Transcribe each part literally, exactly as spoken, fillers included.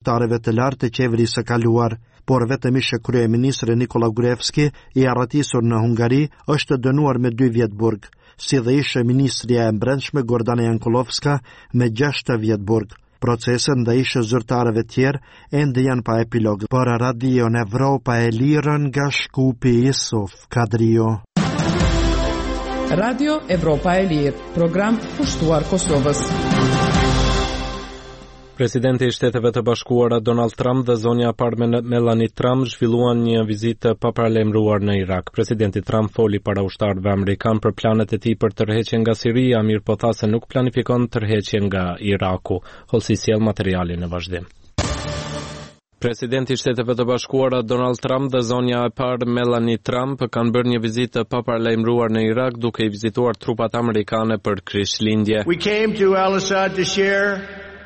zyrtarëve të lartë të qeverisë së kaluar, por vetëm ish kryeministri Nikola Gruevski i arratisur në Hungari është dënuar me dy vjet burg, si dhe ish ministria e Brendshme Gordana Jankulovska me gjashtë vjet burg. Proceset ndaj ish zyrtarëve tjerë ende janë pa epilog. Për Radion Evropa e Lirën nga Shkupi Isuf Kadrio. Radio Evropa e Lirë, program pushtuar Kosovës. Presidenti i Shteteve të Bashkuara Donald Trump dhe zonja e parë Melania Trump zhvilluan një vizitë pa paralajmëruar në Irak. Presidenti Trump foli para ushtarëve amerikan për planet e tij për tërheqjen nga Siria, mirë po tha se nuk planifikon tërheqjen nga Iraku. Holsi sjell materialin në vazhdim. Presidenti i Shteteve të Bashkuara Donald Trump dhe zonja e parë Melania Trump kanë bërë një vizitë pa paralajmëruar në Irak duke i vizituar trupat amerikane për Krishtlindje. We came to Al-Assad to share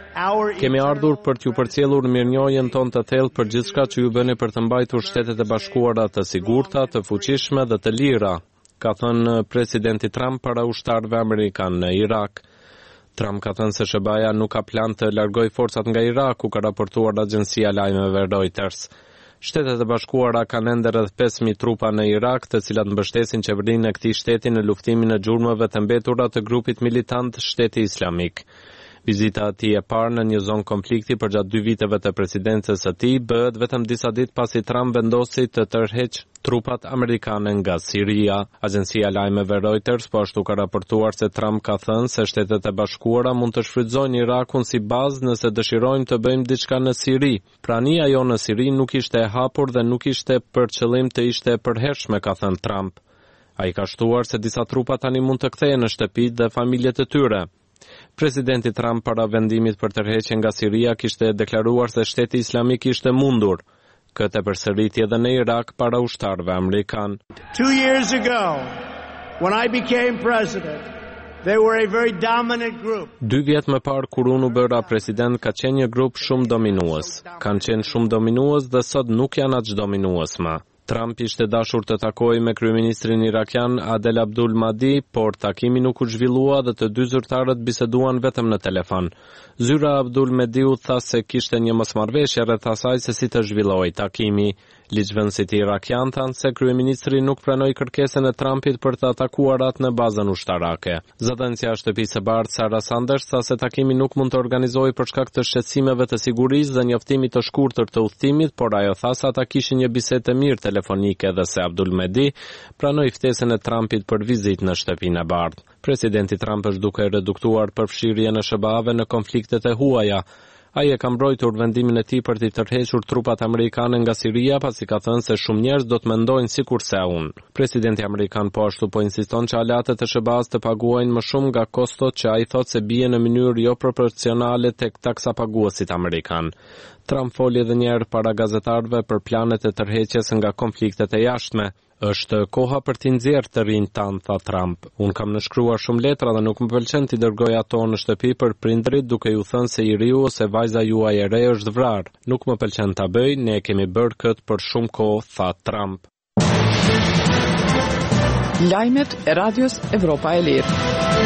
Kemi ardhur për t'ju përcjellur mirënjohjen tonë të thellë për gjithçka që ju bëni për të mbajtur Shtetet e Bashkuara të sigurta, të fuqishme dhe të lira, ka thënë presidenti Trump para ushtarëve amerikanë në Irak. Trump ka thënë se S B A-ja nuk ka plan të largojë forcat nga Iraku, ka raportuar agjencia lajmeve Reuters. Shtetet e Bashkuara kanë ende rreth pesë mijë trupa në Irak, të cilat mbështesin qeverinë e këtij shteti në luftimin e xhurmëve të mbetura të grupit militant Shteti Islamik. Vizita e tij e parë në një zonë konflikti përgjatë dy viteve të presidencës së tij bëhet vetëm disa ditë pasi Trump vendosi të tërheqë trupat amerikane nga Siria. Agjencia lajmeve Reuters po ashtu ka raportuar se Trump ka thënë se Shtetet e Bashkuara mund të shfrytëzojnë Irakun si bazë nëse dëshirojmë të bëjmë diçka në Siri. Prania jo në Siri nuk ishte e hapur dhe nuk ishte për qëllim të ishte e përhershme, ka thënë Trump. Ai ka shtuar se disa trupa tani mund të kthehen në shtëpitë dhe familjet e tyre. Presidenti Trump para vendimit për tërheqjen nga Siria kishte deklaruar se Shteti Islamik ishte mundur këtë përsëritje edhe në Irak para ushtarëve amerikan. Two years ago, when I became president, they were a very dominant group. Dy vjet më parë kur unë u bëra president ka qenë një grup shumë dominues. Kanë qenë shumë dominues dhe sot nuk janë aq dominues më. Trump ishte dashur të takojë me kryeministrin irakian Adel Abdul Mahdi, por takimi nuk u zhvillua dhe të dy zyrtarët biseduan vetëm në telefon. Zyra Abdul Mahdiu tha se kishte një mosmarrëveshje rreth asaj se si të zhvillohej takimi. Ligjvënësit irakian thanë se kryeministri nuk pranoi kërkesën e Trumpit për të atakuar atë në bazën ushtarake. Zëdhënësja e Shtëpisë së Bardhë Sarah Sanders tha se takimi nuk mund të organizohej për shkak të shqetësimeve të sigurisë dhe njoftimit të shkurtër të udhëtimit, por ajo tha se ata kishin një bisedë të mirë telefonike dhe se Abdul Mahdi pranoi ftesën e Trumpit për vizitë në Shtëpinë e Bardhë. Presidenti Trump është duke reduktuar përfshirjen e S B A-ve në konfliktet e huaja. Ai e ka mbrojtur vendimin e tij për të tërhequr trupat amerikane nga Siria, pasi ka thënë se shumë njerëz do të mendojnë sikurse unë. Presidenti amerikan po ashtu po insiston që aleatët e S B A-s të paguajnë më shumë nga kostot që ai thotë se bie në mënyrë jo proporcionale tek taksapaguesit amerikan. Trump foli edhe një herë para gazetarëve për planet e tërheqjes nga konfliktet e jashtme. Është koha për t'i nxjerrë të rinj tan, tha Trump. Unë kam nënshkruar shumë letra dhe nuk më pëlqen t'i dërgoj ato në shtëpi për prindrit duke ju thënë se i riu ose vajza juaj e re është vrarë. Nuk më pëlqen ta bëj, ne kemi bërë këtë për shumë kohë, tha Trump. Lajmet e Radios Evropa e Lirë.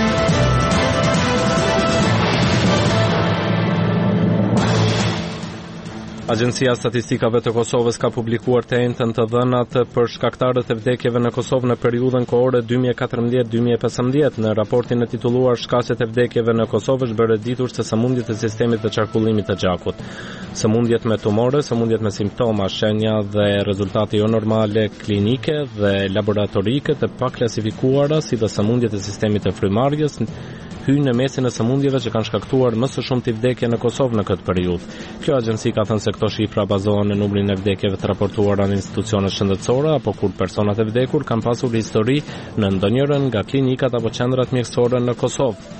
Agjencia e Statistikave të Kosovës ka publikuar të njëjtën të dhënat për shkaktarët e vdekjeve në Kosovë në periudhën kohore dy mijë e katërmbëdhjetë dy mijë e pesëmbëdhjetë. Në raportin e titulluar Shkaqet e vdekjeve në Kosovë është bërë ditur se sëmundjet e sistemit të qarkullimit të gjakut, sëmundjet me tumore, sëmundjet me simptoma, shenja dhe rezultate jo normale klinike dhe laboratorike të paklasifikuara, si dhe sëmundjet e sistemit të frymarrjes hyjnë në mesin e sëmundjeve që kanë shkaktuar më së shumti vdekje në Kosovë në këtë periudhë. Kjo agjenci ka thënë se këto shifra bazohen në numrin e vdekjeve të raportuara në institucione shëndetësore apo kur personat e vdekur kanë pasur histori në ndonjërin nga klinikat apo qendrat mjekësore në Kosovë.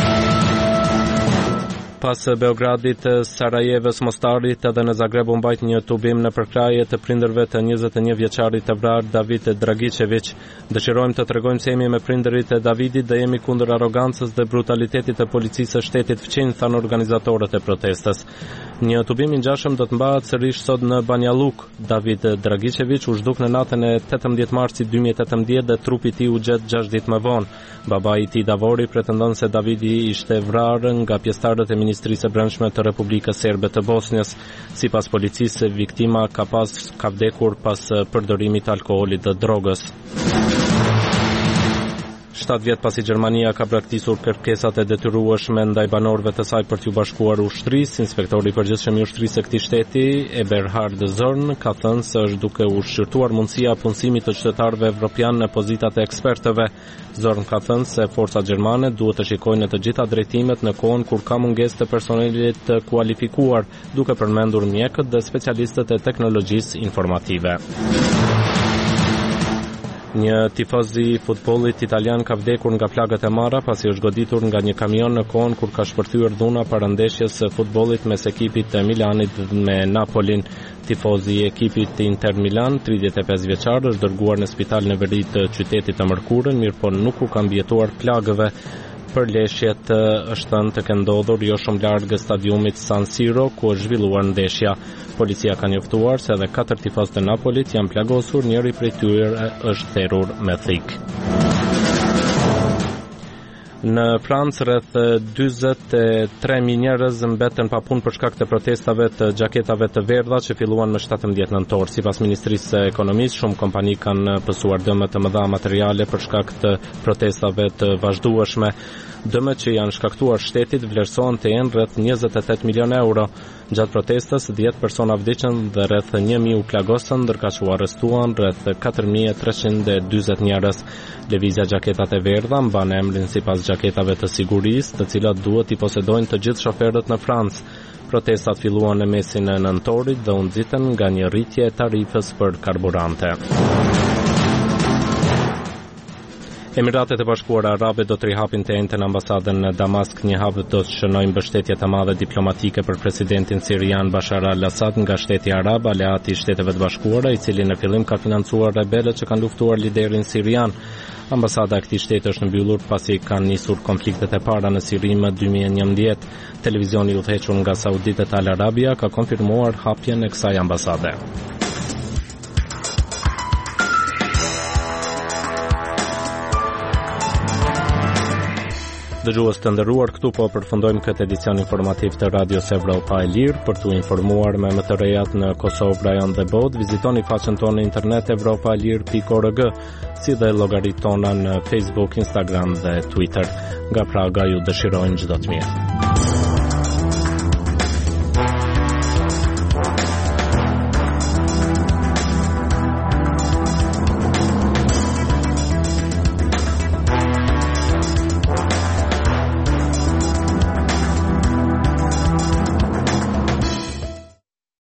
Pas Beogradit, Sarajevës, Mostarit edhe në Zagreb u mbajt një tubim në përkraje të prindërve të njëzet e një vjeçarit të vrarë David Dragicevic. Dëshirojmë të tregojmë se jemi me prindërit e Davidit dhe jemi kundër arrogancës dhe brutalitetit të policisë së shtetit fqinj, thanë organizatorët e protestës. Një tubim i ngjashëm do të mbahet sërish sot në Banjaluk. David Dragicevic u zhduk në natën e tetëmbëdhjetë marsit dy mijë e tetëmbëdhjetë dhe trupi i tij u gjet gjashtë ditë më vonë. Babai i tij Davori pretendon se Davidi ishte vrarë nga pjesëtarët e Ministrisë së Brendshme të Republikës Serbe të Bosnjës. Sipas policisë, viktima ka pas ka vdekur pas përdorimit të alkoolit dhe drogës. shtatë vjet pasi Gjermania ka braktisur kërkesat e detyrueshme ndaj banorëve të saj për t'u bashkuar ushtrisë, inspektori i përgjithshëm i ushtrisë së këtij shteti, Eberhard Zorn, ka thënë se është duke u shqyrtuar mundësia e punësimit të qytetarëve evropian në pozitat e ekspertëve. Zorn ka thënë se forcat gjermane duhet të shikojnë në të gjitha drejtimet në kohën kur ka mungesë të personelit të kualifikuar, duke përmendur mjekët dhe specialistët e teknologjisë informative. Një tifoz i futbollit italian ka vdekur nga plagët e marra pasi është goditur nga një kamion në kohën kur ka shpërthyer dhuna para ndeshjes së futbollit mes ekipit të Milanit me Napolin. Tifozi i ekipit Inter Milan, tridhjetë e pesë vjeçar, është dërguar në spital në veri të qytetit të mërkurën, mirëpo nuk u ka mbijetuar plagëve. Përleshjet është thënë të kenë ndodhur jo shumë larg stadiumit San Siro, ku është zhvilluar ndeshja. Policia ka njoftuar se edhe katër tifozë të Napolit janë plagosur, njëri prej tyre është therrur me thik. Në Francë rreth dyzet e tre mijë njerëz mbetën pa punë për shkak të protestave të xhaketave të verdha që filluan më shtatëmbëdhjetë nëntor. Sipas Ministrisë së Ekonomisë, shumë kompani kanë pësuar dëme të mëdha materiale për shkak të protestave të vazhdueshme. Dëmet që janë shkaktuar shtetit vlerësohen të jenë rreth njëzet e tetë milionë euro. Gjatë protestës, dhjetë persona vdiqën dhe rreth një mijë u plagosën, ndërka që u arrestuan rreth katër mijë e treqind e dyzet njerëz. Lëvizja xhaketat e verdha mban emrin sipas xhaketave të sigurisë, të cilat duhet i posedojnë të gjithë shoferët në Francë. Protestat filluan në mesin e nëntorit dhe u nxitën nga një rritje e tarifës për karburante. Emiratet e Bashkuara Arabe do të rihapin të njëjtën ambasadën në Damask, një hap do të shënojë mbështetje të madhe diplomatike për presidentin sirian Bashar al-Assad nga shteti arab, aleati i Shteteve të Bashkuara, i cili në fillim ka financuar rebelët që kanë luftuar liderin sirian. Ambasada e këtij shteti është mbyllur pasi kanë nisur konfliktet e para në Siri më dy mijë e njëmbëdhjetë. Televizioni i udhëhequr nga Sauditët Al Arabia ka konfirmuar hapjen e kësaj ambasade. Dëgjues të nderuar, këtu po përfundojmë këtë edicion informativ të Radios Evropa e Lirë. Për t'u informuar me më të rejat në Kosovë, rajon dhe botë, vizitoni faqen tonë në internet evropa e lirë pikë org, si dhe llogaritë tona në Facebook, Instagram dhe Twitter. Nga Praga ju dëshirojmë çdo të mirë.